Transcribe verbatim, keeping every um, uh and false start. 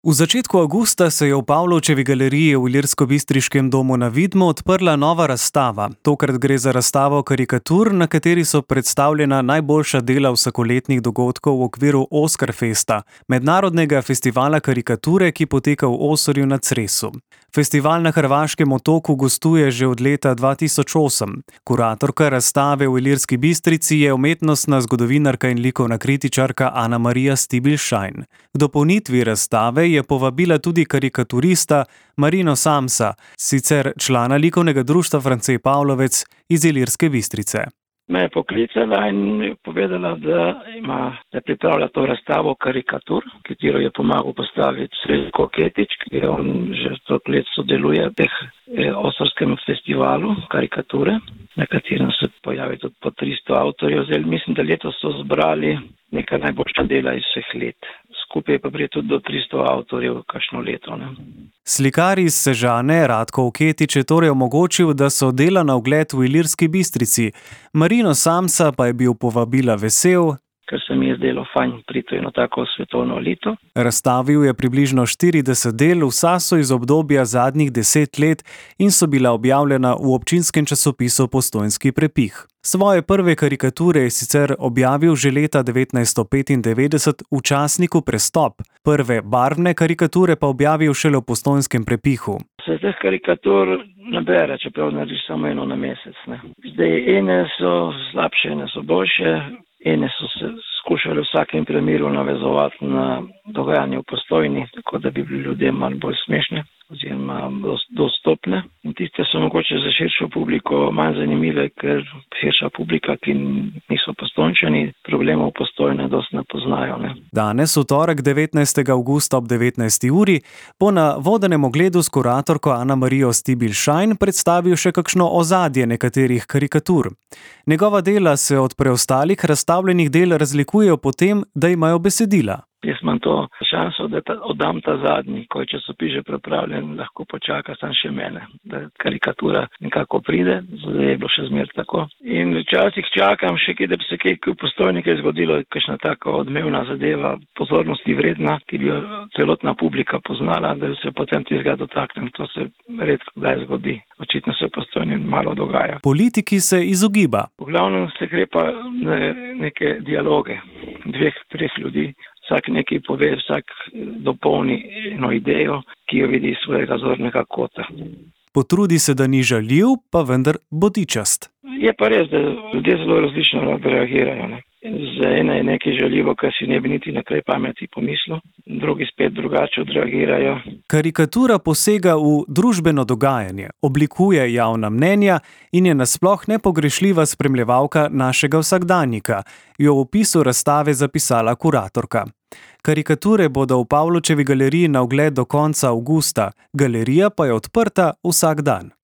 V začetku avgusta se je v Pavlovčevi galeriji v Ilirskobistriškem domu na Vidmu odprla nova razstava. Tokrat gre za razstavo karikatur, na kateri so predstavljena najboljša dela vsakoletnih dogodkov v okviru Oskarfesta, mednarodnega festivala karikature, ki poteka v Osorju na Cresu. Festival na Hrvaškem otoku gostuje že od leta dva tisoč osem. Kuratorka razstave v Ilirski Bistrici je umetnostna zgodovinarka in likovna kritičarka Anamarija Stibilšajn. K dopolnitvi razstave je povabila tudi karikaturista Marino Samsa, sicer člana likovnega društva France Pavlovec iz Ilirske Bistrice. Me je poklicala in povedala, da ima, da pripravlja to razstavo karikatur, katero je pomagal postaviti Srećko Ketić, ki je on že toliko let sodeluje v teh eh, Osorskem festivalu karikature, na katerem se pojavi tudi po tristo avtorjev. Zdaj mislim, da letos so zbrali nekaj najboljša dela iz vseh let. Skupaj pa prije tudi do tristo avtorjev kakšno leto. Ne. Slikar iz Sežane Radko Ketić je torej omogočil, da so dela na ogled v Ilirski Bistrici. Marino Samsa pa je bil povabila vesel, ker se mi je zdelo fajn priti eno tako svetovno elito. Razstavil je približno štirideset del, vsa so iz obdobja zadnjih deset let in so bila objavljena v občinskem časopisu Postojnski prepih. Svoje prve karikature je sicer objavil že leta devetnajststo petindevetdeset v časniku Prestop, prve barvne karikature pa objavil šele v Postojnskem prepihu. Se teh karikatur nabere, čeprav narediš samo eno na mesec. Ne. Zdaj ene so slabše, ene so boljše, ene so se skušali v vsakem primeru navezovati na dogajanje v Postojni, tako da bi bili ljudem malo bolj smešne oziroma dostopne. In tiste so mogoče za širšo publiko manj zanimive, ker širša publika, ki niso Postojnčani, problemov Postojne dosti ne poznajo. Ne. Danes, v torek devetnajstega avgusta ob devetnajsti uri, bo na vodenem ogledu s kuratorko Anamarijo Stibilšajn predstavil še kakšno ozadje nekaterih karikatur. Njegova dela se od preostalih razstavljenih del razlikujejo po tem, da imajo besedila. Jaz imam to šanso, da ta, oddam ta zadnji, ko je časopis že pripravljen, lahko počaka sam še mene, da karikatura nekako pride, zdaj je bilo še zmer tako. In včasih čakam še, da bi se kaj v Postojni kaj zgodilo, kakšna taka odmevna zadeva, pozornosti vredna, ki bi jo celotna publika poznala, da se potem tizga dotaknem. To se redko kdaj zgodi. Očitno se v Postojni malo dogaja. Politiki se izogiba. V glavnem se gre pa neke dialoge dveh, treh ljudi. Vsak nekaj pove, vsak dopolni eno idejo, ki jo vidi iz svojega zornega kota. Potrudi se, da ni žaljiv, pa vendar bodičast. Je pa res, da ljudje zelo različno reagirajo. Ne. Za ene je nekaj žaljivo, kar si ne bi niti na kraj pameti pomislil, drugi spet drugače odreagirajo. Karikatura posega v družbeno dogajanje, oblikuje javna mnenja in je nasploh nepogrešljiva spremljevalka našega vsakdanjika, jo v opisu razstave zapisala kuratorka. Karikature bodo v Pavlovčevi galeriji na ogled do konca avgusta, galerija pa je odprta vsak dan.